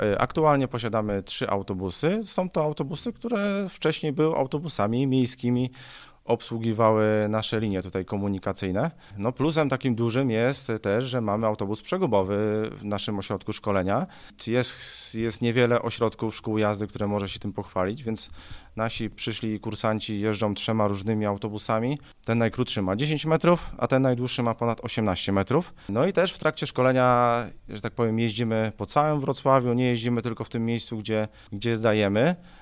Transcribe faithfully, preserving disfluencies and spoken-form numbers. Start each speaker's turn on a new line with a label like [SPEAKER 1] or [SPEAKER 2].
[SPEAKER 1] Aktualnie posiadamy trzy autobusy. Są to autobusy, które wcześniej były autobusami miejskimi, obsługiwały nasze linie tutaj komunikacyjne. No plusem takim dużym jest też, że mamy autobus przegubowy w naszym ośrodku szkolenia. Jest, jest niewiele ośrodków szkół jazdy, które może się tym pochwalić, więc nasi przyszli kursanci jeżdżą trzema różnymi autobusami. Ten najkrótszy ma dziesięć metrów, a ten najdłuższy ma ponad osiemnaście metrów. No i też w trakcie szkolenia, że tak powiem, jeździmy po całym Wrocławiu, nie jeździmy tylko w tym miejscu, gdzie, gdzie zdajemy.